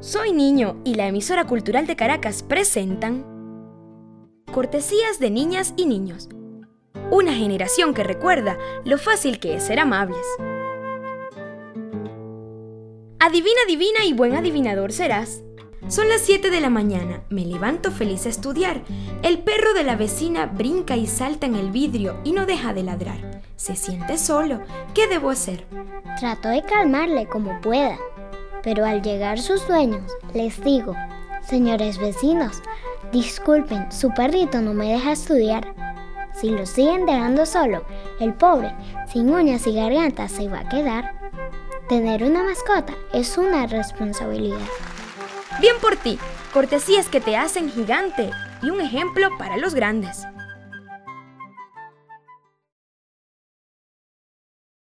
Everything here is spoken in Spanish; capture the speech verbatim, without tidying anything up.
Soy Niño y la emisora cultural de Caracas presentan Cortesías de niñas y niños. Una generación que recuerda lo fácil que es ser amables. Adivina, adivina y buen adivinador serás. Son las siete de la mañana, me levanto feliz a estudiar. El perro de la vecina brinca y salta en el vidrio y no deja de ladrar. Se siente solo, ¿qué debo hacer? Trato de calmarle como pueda, pero al llegar sus dueños, les digo: señores vecinos, disculpen, su perrito no me deja estudiar. Si lo siguen dejando solo, el pobre, sin uñas y garganta, se va a quedar. Tener una mascota es una responsabilidad. Bien por ti, cortesías que te hacen gigante y un ejemplo para los grandes.